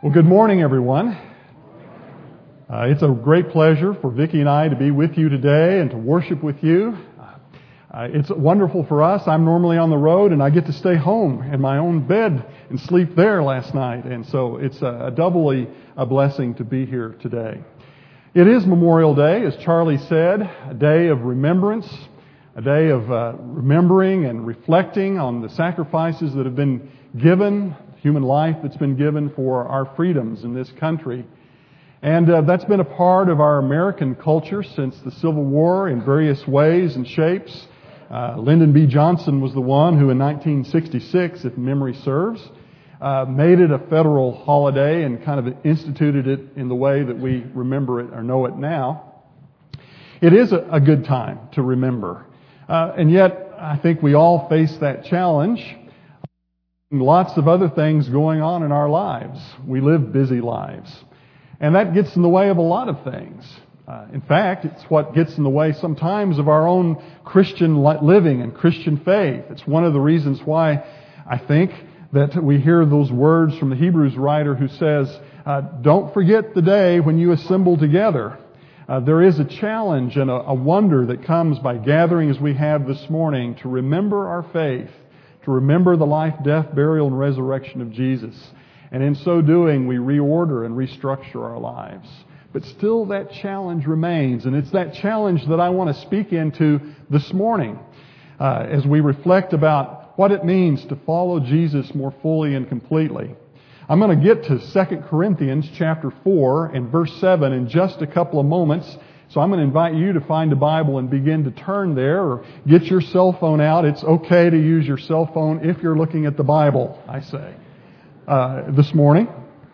Well, good morning, everyone. It's a great pleasure for Vicki and I to be with you today and to worship with you. It's wonderful for us. I'm normally on the road, and I get to stay home in my own bed and sleep there last night. And so it's doubly a blessing to be here today. It is Memorial Day, as Charlie said, a day of remembrance, a day of remembering and reflecting on the sacrifices that have been given, human life that's been given for our freedoms in this country. And that's been a part of our American culture since the Civil War in various ways and shapes. Lyndon B. Johnson was the one who in 1966, if memory serves, made it a federal holiday and kind of instituted it in the way that we remember it or know it now. It is a good time to remember. And yet, I think we all face that challenge. Lots of other things going on in our lives. We live busy lives. And that gets in the way of a lot of things. In fact, it's what gets in the way sometimes of our own Christian living and Christian faith. It's one of the reasons why I think that we hear those words from the Hebrews writer who says, don't forget the day when you assemble together. There is a challenge and a wonder that comes by gathering as we have this morning to remember our faith, to remember the life, death, burial, and resurrection of Jesus. And in so doing, we reorder and restructure our lives. But still that challenge remains, and it's that challenge that I want to speak into this morning as we reflect about what it means to follow Jesus more fully and completely. I'm going to get to 2 Corinthians chapter 4 and verse 7 in just a couple of moments. So I'm going to invite you to find a Bible and begin to turn there or get your cell phone out. It's okay to use your cell phone if you're looking at the Bible, I say, this morning.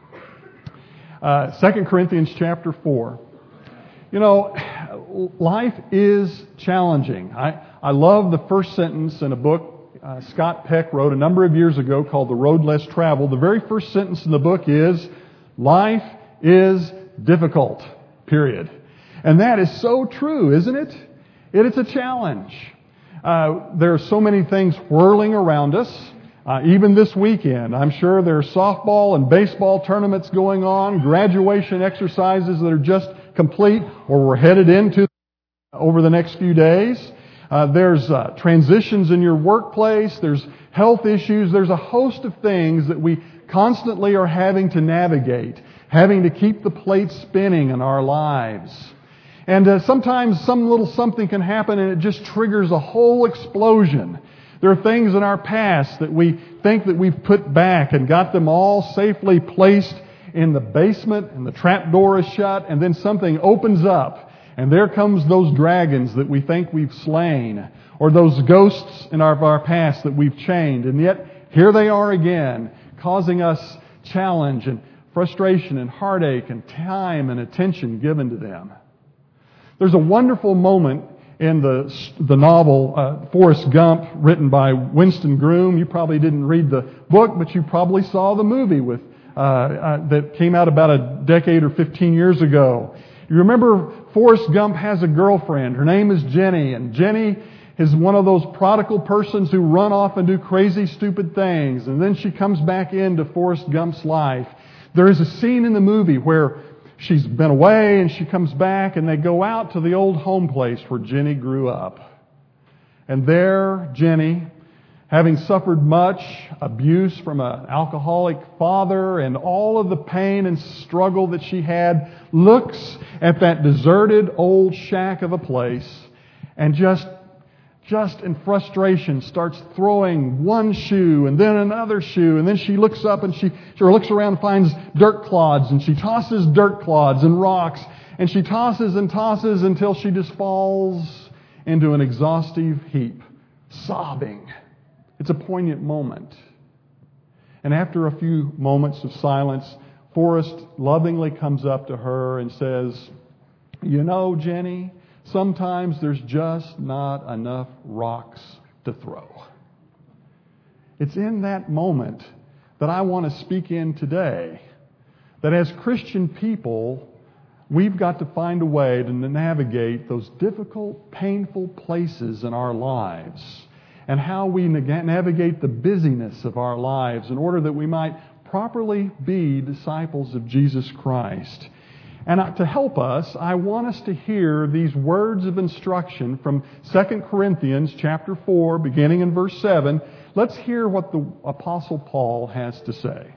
2 Corinthians chapter 4. You know, life is challenging. I love the first sentence in a book Scott Peck wrote a number of years ago called The Road Less Traveled. The very first sentence in the book is, life is difficult, period. And that is so true, isn't it? It's a challenge. There are so many things whirling around us. Even this weekend, I'm sure there are softball and baseball tournaments going on, graduation exercises that are just complete or we're headed into over the next few days. There's transitions in your workplace. There's health issues. There's a host of things that we constantly are having to navigate, having to keep the plate spinning in our lives. And sometimes some little something can happen and it just triggers a whole explosion. There are things in our past that we think that we've put back and got them all safely placed in the basement and the trap door is shut and then something opens up and there comes those dragons that we think we've slain or those ghosts in our past that we've chained, and yet here they are again, causing us challenge and frustration and heartache and time and attention given to them. There's a wonderful moment in the novel Forrest Gump, written by Winston Groom. You probably didn't read the book, but you probably saw the movie with that came out about a decade or 15 years ago. You remember Forrest Gump has a girlfriend. Her name is Jenny, and Jenny is one of those prodigal persons who run off and do crazy, stupid things, and then she comes back into Forrest Gump's life. There is a scene in the movie where she's been away and she comes back and they go out to the old home place where Jenny grew up. And there, Jenny, having suffered much abuse from an alcoholic father and all of the pain and struggle that she had, looks at that deserted old shack of a place and just in frustration starts throwing one shoe and then another shoe, and then she looks up and she looks around and finds dirt clods, and she tosses dirt clods and rocks, and she tosses and tosses until she just falls into an exhaustive heap, sobbing. It's a poignant moment. And after a few moments of silence, Forrest lovingly comes up to her and says, "You know, Jenny, sometimes there's just not enough rocks to throw." It's in that moment that I want to speak in today. That as Christian people, we've got to find a way to navigate those difficult, painful places in our lives and how we navigate the busyness of our lives in order that we might properly be disciples of Jesus Christ. And to help us, I want us to hear these words of instruction from 2 Corinthians chapter 4, beginning in verse 7. Let's hear what the Apostle Paul has to say.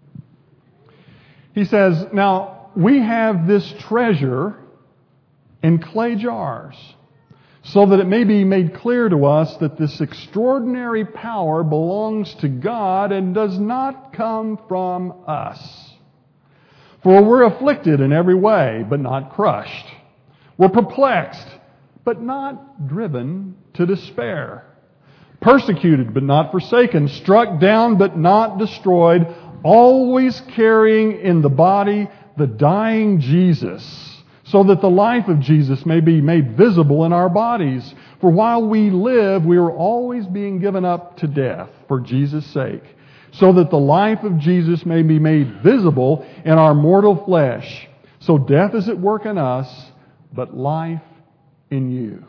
He says, "Now we have this treasure in clay jars, so that it may be made clear to us that this extraordinary power belongs to God and does not come from us. For we're afflicted in every way, but not crushed. We're perplexed, but not driven to despair. Persecuted, but not forsaken. Struck down, but not destroyed. Always carrying in the body the dying Jesus, so that the life of Jesus may be made visible in our bodies. For while we live, we are always being given up to death for Jesus' sake, so that the life of Jesus may be made visible in our mortal flesh. So death is at work in us, but life in you."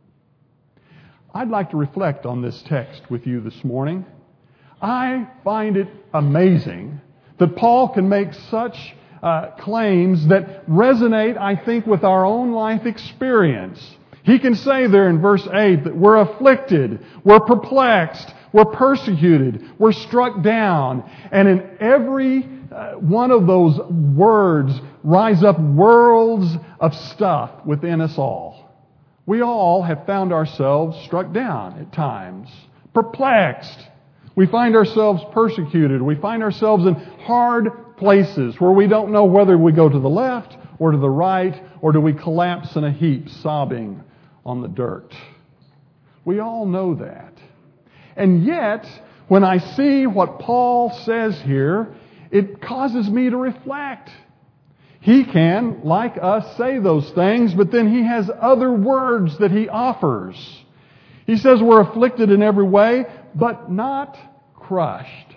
I'd like to reflect on this text with you this morning. I find it amazing that Paul can make such claims that resonate, I think, with our own life experience. He can say there in verse 8 that we're afflicted, we're perplexed, we're persecuted, we're struck down. And in every one of those words rise up worlds of stuff within us all. We all have found ourselves struck down at times, perplexed. We find ourselves persecuted. We find ourselves in hard places where we don't know whether we go to the left or to the right, or do we collapse in a heap sobbing on the dirt. We all know that. And yet, when I see what Paul says here, it causes me to reflect. He can, like us, say those things, but then he has other words that he offers. He says we're afflicted in every way, but not crushed.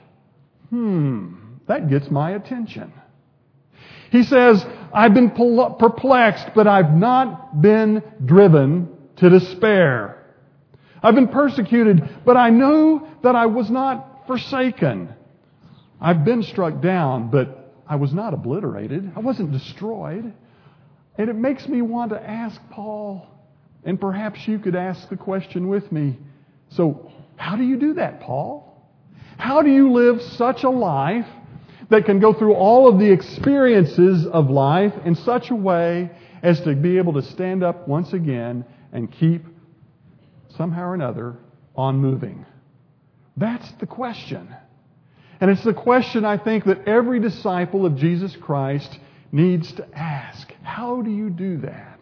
That gets my attention. He says, I've been perplexed, but I've not been driven to despair. I've been persecuted, but I knew that I was not forsaken. I've been struck down, but I was not obliterated. I wasn't destroyed. And it makes me want to ask Paul, and perhaps you could ask the question with me, so how do you do that, Paul? How do you live such a life that can go through all of the experiences of life in such a way as to be able to stand up once again and keep, somehow or another, on moving? That's the question. And it's the question, I think, that every disciple of Jesus Christ needs to ask. How do you do that?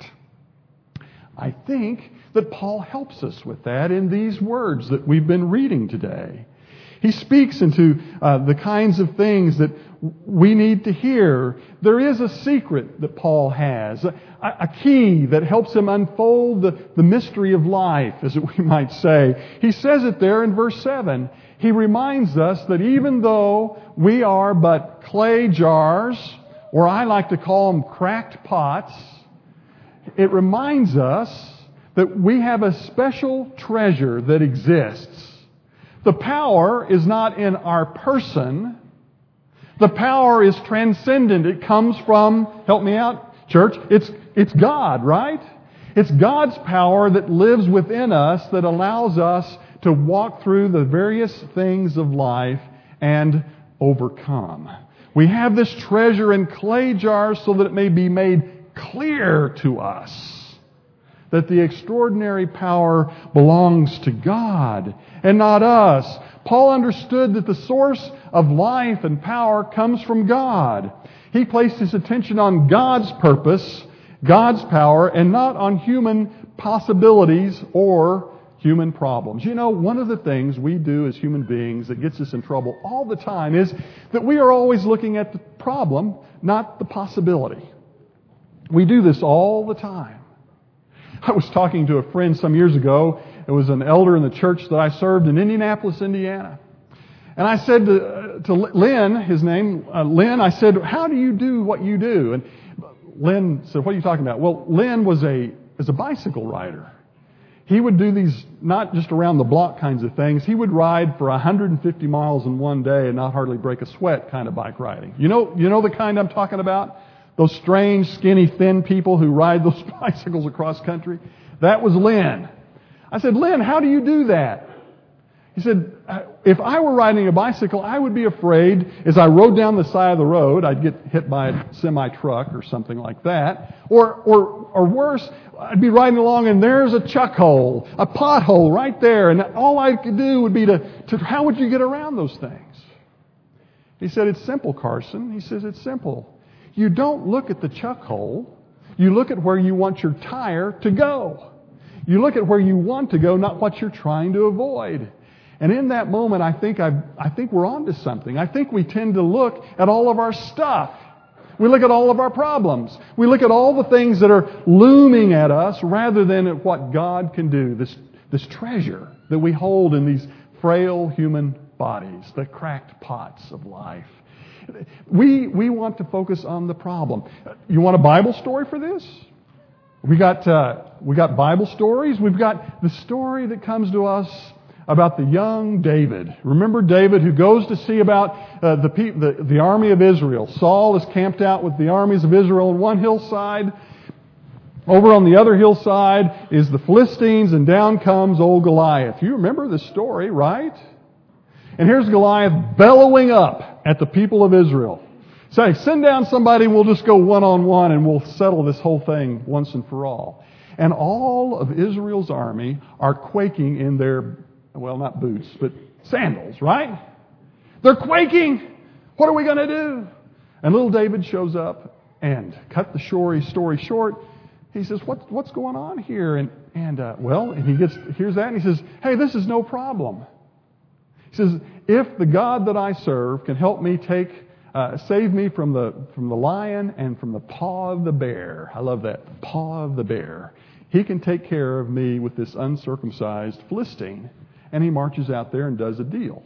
I think that Paul helps us with that in these words that we've been reading today. He speaks into the kinds of things that we need to hear. There is a secret that Paul has, a key that helps him unfold the mystery of life, as we might say. He says it there in verse 7. He reminds us that even though we are but clay jars, or I like to call them cracked pots, it reminds us that we have a special treasure that exists. The power is not in our person. The power is transcendent. It comes from, help me out, church, it's God, right? It's God's power that lives within us that allows us to walk through the various things of life and overcome. We have this treasure in clay jars so that it may be made clear to us that the extraordinary power belongs to God and not us. Paul understood that the source of life and power comes from God. He placed his attention on God's purpose, God's power, and not on human possibilities or human problems. You know, one of the things we do as human beings that gets us in trouble all the time is that we are always looking at the problem, not the possibility. We do this all the time. I was talking to a friend some years ago. It was an elder in the church that I served in Indianapolis, Indiana. And I said to Lynn, his name, Lynn, I said, how do you do what you do? And Lynn said, what are you talking about? Well, Lynn is a bicycle rider. He would do these not just around the block kinds of things. He would ride for 150 miles in one day and not hardly break a sweat kind of bike riding. You know the kind I'm talking about? Those strange, skinny, thin people who ride those bicycles across country? That was Lynn. I said, Lynn, how do you do that? He said, if I were riding a bicycle, I would be afraid as I rode down the side of the road, I'd get hit by a semi-truck or something like that. Or worse, I'd be riding along and there's a chuck hole, a pothole right there. And all I could do would be to how would you get around those things? He said, it's simple, Carson. He says, it's simple. You don't look at the chuck hole. You look at where you want your tire to go. You look at where you want to go, not what you're trying to avoid. And in that moment, I think we're onto something. I think we tend to look at all of our stuff. We look at all of our problems. We look at all the things that are looming at us rather than at what God can do, this treasure that we hold in these frail human bodies, the cracked pots of life. We want to focus on the problem. You want a Bible story for this? We got Bible stories. We've got the story that comes to us about the young David. Remember David who goes to see about the army of Israel. Saul is camped out with the armies of Israel on one hillside. Over on the other hillside is the Philistines, and down comes old Goliath. You remember the story, right? And here's Goliath bellowing up at the people of Israel. Saying, send down somebody, we'll just go one-on-one and we'll settle this whole thing once and for all. And all of Israel's army are quaking in their, well, not boots, but sandals, right? They're quaking. What are we going to do? And little David shows up and cut the story short. He says, what's going on here? And he hears that and he says, hey, this is no problem. He says, if the God that I serve can help me save me from the lion and from the paw of the bear. I love that, paw of the bear. He can take care of me with this uncircumcised Philistine. And he marches out there and does a deal.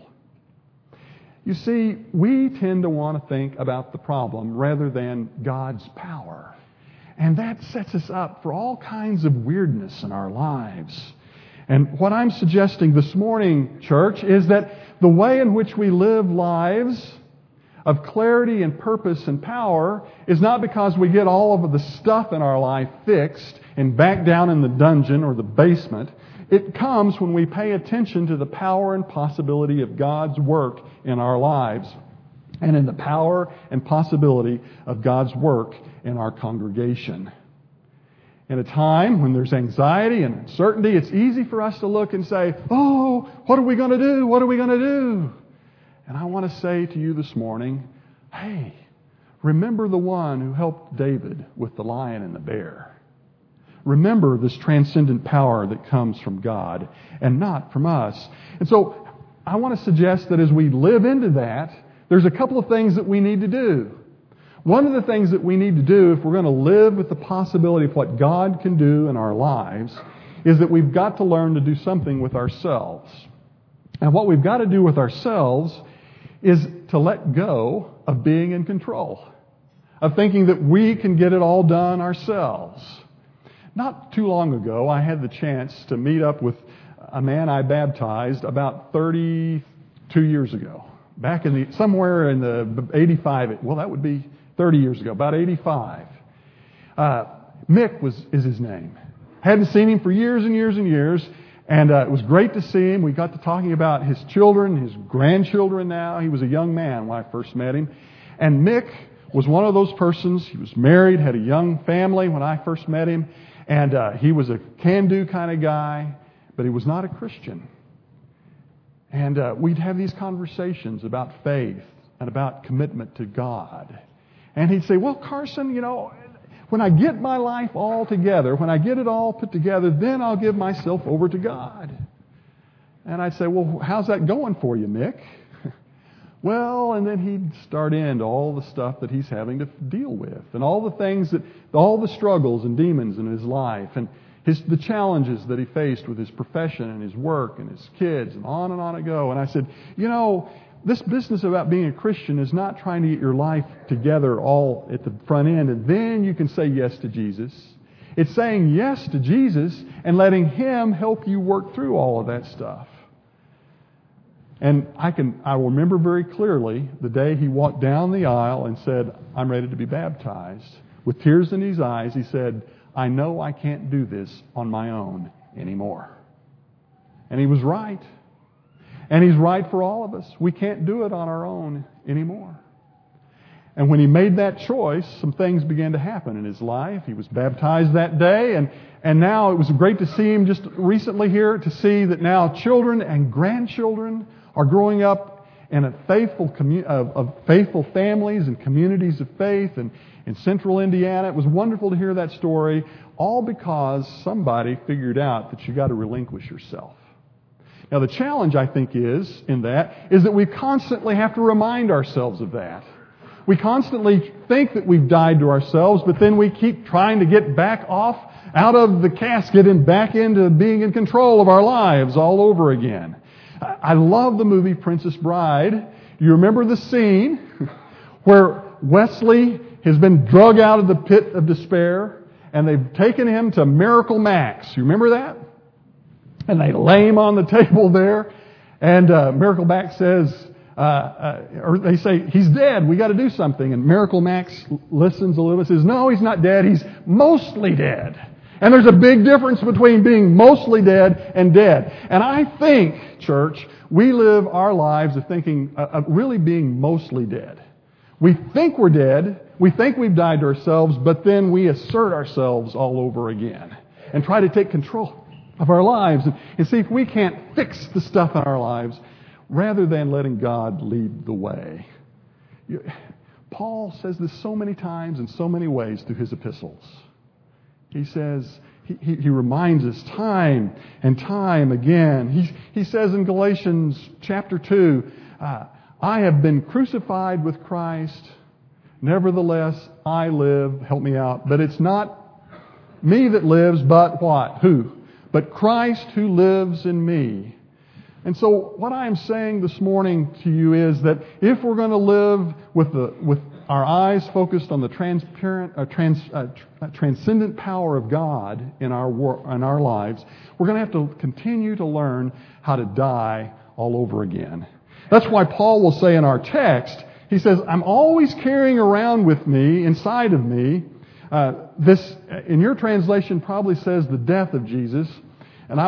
You see, we tend to want to think about the problem rather than God's power. And that sets us up for all kinds of weirdness in our lives. And what I'm suggesting this morning, church, is that the way in which we live lives of clarity and purpose and power is not because we get all of the stuff in our life fixed and back down in the dungeon or the basement. It comes when we pay attention to the power and possibility of God's work in our lives and in the power and possibility of God's work in our congregation. In a time when there's anxiety and uncertainty, it's easy for us to look and say, oh, what are we going to do? What are we going to do? And I want to say to you this morning, hey, remember the one who helped David with the lion and the bear. Remember this transcendent power that comes from God and not from us. And so I want to suggest that as we live into that, there's a couple of things that we need to do. One of the things that we need to do if we're going to live with the possibility of what God can do in our lives is that we've got to learn to do something with ourselves. And what we've got to do with ourselves is to let go of being in control, of thinking that we can get it all done ourselves. Not too long ago, I had the chance to meet up with a man I baptized about 32 years ago. Back in somewhere in the 85, well, that would be 30 years ago, about 85. Mick is his name. Hadn't seen him for years and years and years, and it was great to see him. We got to talking about his children, his grandchildren now. He was a young man when I first met him. And Mick was one of those persons. He was married, had a young family when I first met him, and he was a can-do kind of guy, but he was not a Christian. And we'd have these conversations about faith and about commitment to God. And he'd say, well, Carson, when I get my life all together, when I get it all put together, then I'll give myself over to God. And I'd say, well, how's that going for you, Mick? Well, and then he'd start into all the stuff that he's having to deal with and all the things all the struggles and demons in his life and the challenges that he faced with his profession and his work and his kids and on it go. And I said, this business about being a Christian is not trying to get your life together all at the front end and then you can say yes to Jesus. It's saying yes to Jesus and letting Him help you work through all of that stuff. And I remember very clearly the day he walked down the aisle and said, "I'm ready to be baptized." With tears in his eyes, he said, "I know I can't do this on my own anymore." And he was right. And he's right for all of us. We can't do it on our own anymore. And when he made that choice, some things began to happen in his life. He was baptized that day, and now it was great to see him just recently here, to see that now children and grandchildren are growing up in a faithful of faithful families and communities of faith in central Indiana. It was wonderful to hear that story, all because somebody figured out that you got to relinquish yourself. Now the challenge, I think, is that we constantly have to remind ourselves of that. We constantly think that we've died to ourselves, but then we keep trying to get back out of the casket and back into being in control of our lives all over again. I love the movie Princess Bride. You remember the scene where Wesley has been drug out of the pit of despair, and they've taken him to Miracle Max. You remember that? And they lay him on the table there, and Miracle Max says, or they say, "He's dead, we got to do something." And Miracle Max listens a little bit and says, "No, he's not dead, he's mostly dead." And there's a big difference between being mostly dead and dead. And I think, church, we live our lives of thinking, of really being mostly dead. We think we're dead, we think we've died to ourselves, but then we assert ourselves all over again and try to take control of our lives and see if we can't fix the stuff in our lives rather than letting God lead the way. Paul says this so many times in so many ways through his epistles. He says, he reminds us time and time again. He says in Galatians chapter 2, "I have been crucified with Christ. Nevertheless, I live." Help me out. "But it's not me that lives, but" what? Who? "But Christ who lives in me." And so what I am saying this morning to you is that if we're going to live with our eyes focused on the transcendent power of God in our lives, we're going to have to continue to learn how to die all over again. That's why Paul will say in our text, he says, "I'm always carrying around with me, inside of me," this, in your translation, probably says the death of Jesus. And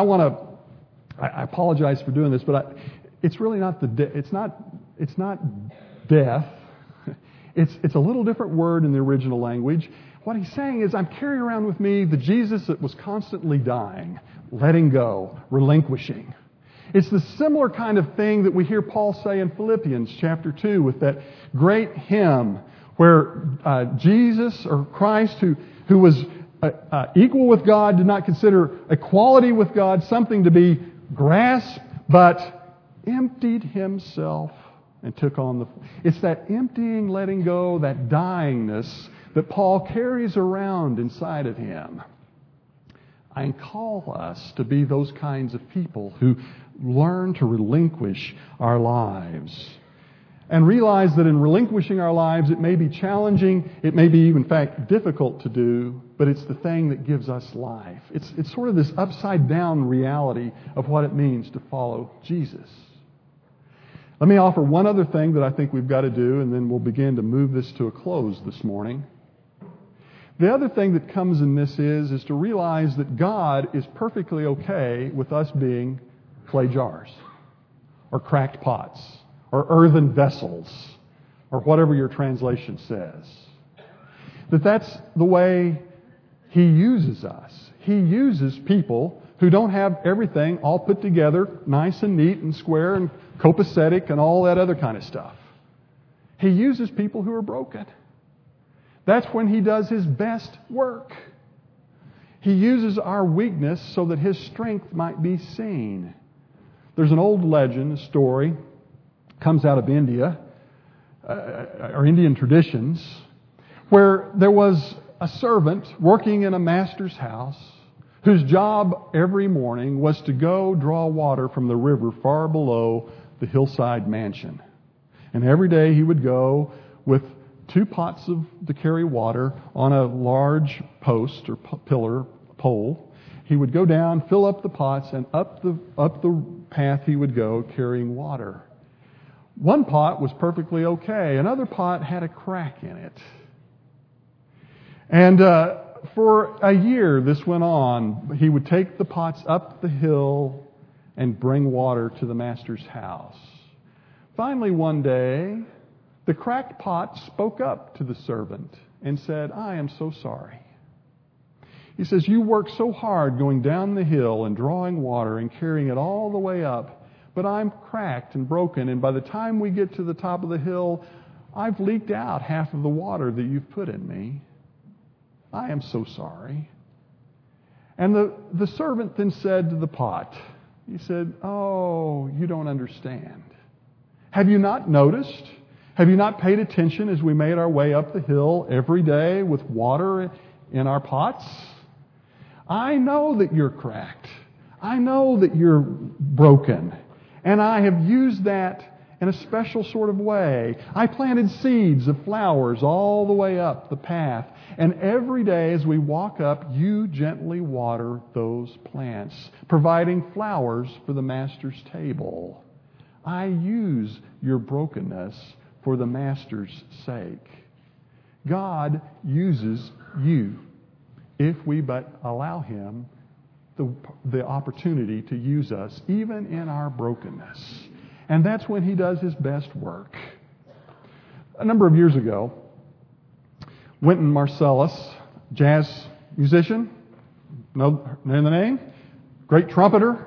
I apologize for doing this, but it's really not it's not death. It's a little different word in the original language. What he's saying is, I'm carrying around with me the Jesus that was constantly dying, letting go, relinquishing. It's the similar kind of thing that we hear Paul say in Philippians chapter 2 with that great hymn where Jesus, or Christ, who was equal with God, did not consider equality with God something to be grasped, but emptied himself and took on it's that emptying, letting go, that dyingness that Paul carries around inside of him. I call us to be those kinds of people who learn to relinquish our lives and realize that in relinquishing our lives, it may be challenging, it may be even, in fact, difficult to do, but it's the thing that gives us life. It's sort of this upside-down reality of what it means to follow Jesus. Let me offer one other thing that I think we've got to do, and then we'll begin to move this to a close this morning. The other thing that comes in this is to realize that God is perfectly okay with us being clay jars, or cracked pots, or earthen vessels, or whatever your translation says. That's the way He uses us. He uses people who don't have everything all put together, nice and neat and square and copacetic and all that other kind of stuff. He uses people who are broken. That's when He does His best work. He uses our weakness so that His strength might be seen. There's an old legend, a story, comes out of India, or Indian traditions, where there was a servant working in a master's house whose job every morning was to go draw water from the river far below the hillside mansion. And every day he would go with 2 pots to carry water on a large post or pillar pole. He would go down, fill up the pots, and up the path he would go carrying water. One pot was perfectly okay. Another pot had a crack in it. And for a year this went on. He would take the pots up the hill and bring water to the master's house. Finally, one day, the cracked pot spoke up to the servant and said, "I am so sorry." He says, "You work so hard going down the hill and drawing water and carrying it all the way up, but I'm cracked and broken, and by the time we get to the top of the hill, I've leaked out half of the water that you've put in me. I am so sorry." And the servant then said to the pot, he said, "Oh, you don't understand. Have you not noticed? Have you not paid attention as we made our way up the hill every day with water in our pots? I know that you're cracked. I know that you're broken. And I have used that in a special sort of way. I planted seeds of flowers all the way up the path. And every day as we walk up, you gently water those plants, providing flowers for the Master's table. I use your brokenness for the Master's sake." God uses you if we but allow Him the opportunity to use us, even in our brokenness. And that's when He does His best work. A number of years ago, Wynton Marsalis, jazz musician, know the name? Great trumpeter,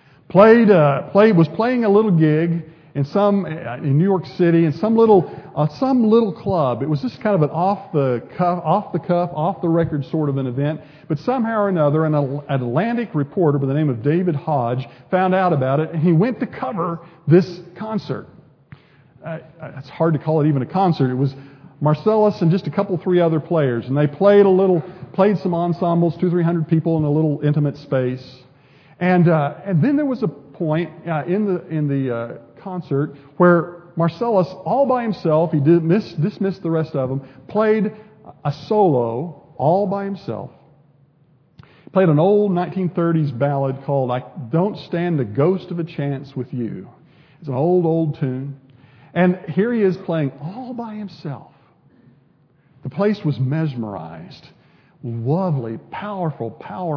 was playing a little gig in New York City in some little club. It was just kind of an off the cuff, off the record sort of an event. But somehow or another, an Atlantic reporter by the name of David Hodge found out about it, and he went to cover this concert. It's hard to call it even a concert. It was Marsalis and just a three other players, and they played some ensembles, 200-300 people in a little intimate space. And then there was a point in the concert where Marsalis, all by himself, he dismissed the rest of them, played a solo all by himself. He played an old 1930s ballad called "I Don't Stand a Ghost of a Chance with You." It's an old tune. And here he is playing all by himself. The place was mesmerized. Lovely, powerful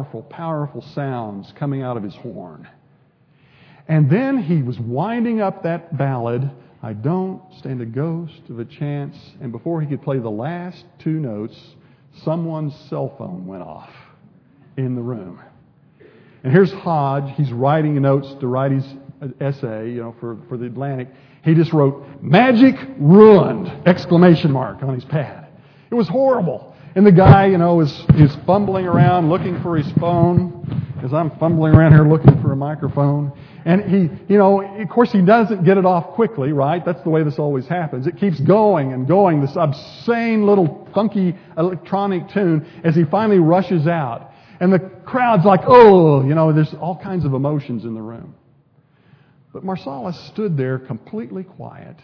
sounds coming out of his horn. And then he was winding up that ballad, "I Don't Stand a Ghost of a Chance," and before he could play the last 2 notes, someone's cell phone went off in the room. And here's Hodge. He's writing notes to write his essay, for the Atlantic. He just wrote, "Magic ruined!" on his pad. It was horrible. And the guy, is fumbling around looking for his phone, as I'm fumbling around here looking for a microphone. And he, of course he doesn't get it off quickly, right? That's the way this always happens. It keeps going and going, this obscene little funky electronic tune, as he finally rushes out. And the crowd's like, oh, there's all kinds of emotions in the room. But Marsalis stood there completely quiet.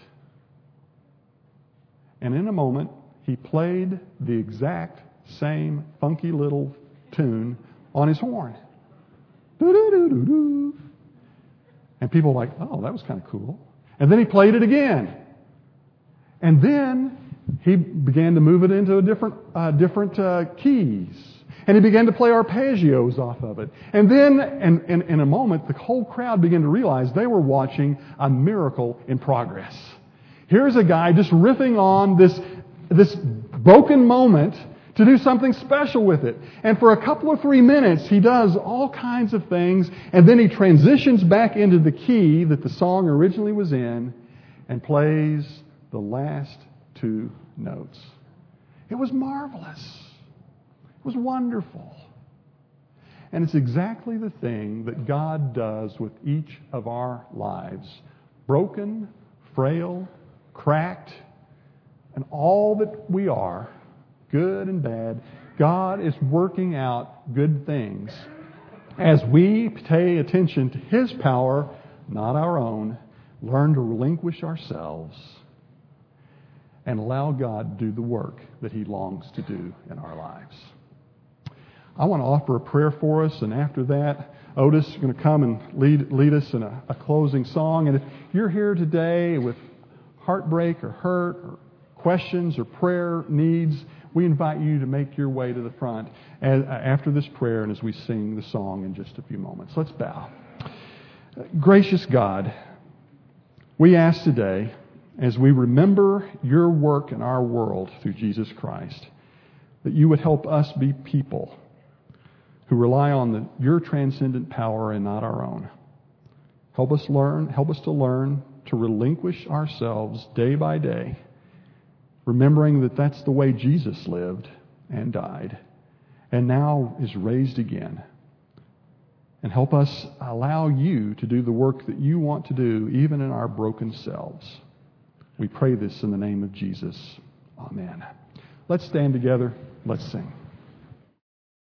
And in a moment, he played the exact same funky little tune on his horn. Do-do-do-do-do. And people were like, oh, that was kind of cool. And then he played it again. And then he began to move it into different keys. And he began to play arpeggios off of it. And then, in a moment, the whole crowd began to realize they were watching a miracle in progress. Here's a guy just riffing on this broken moment to do something special with it. And for a 3 minutes, he does all kinds of things, and then he transitions back into the key that the song originally was in and plays the last 2 notes. It was marvelous. It was wonderful. And it's exactly the thing that God does with each of our lives. Broken, frail, cracked, and all that we are, good and bad, God is working out good things as we pay attention to His power, not our own, learn to relinquish ourselves. and allow God to do the work that He longs to do in our lives. I want to offer a prayer for us, and after that, Otis is going to come and lead us in a closing song. And if you're here today with heartbreak or hurt or questions or prayer needs, we invite you to make your way to the front after this prayer and as we sing the song in just a few moments. Let's bow. Gracious God, we ask today, as we remember your work in our world through Jesus Christ, that you would help us be people who rely on your transcendent power and not our own. Help us to learn to relinquish ourselves day by day, remembering that that's the way Jesus lived and died, and now is raised again. And help us allow you to do the work that you want to do, even in our broken selves. We pray this in the name of Jesus. Amen. Let's stand together. Let's sing.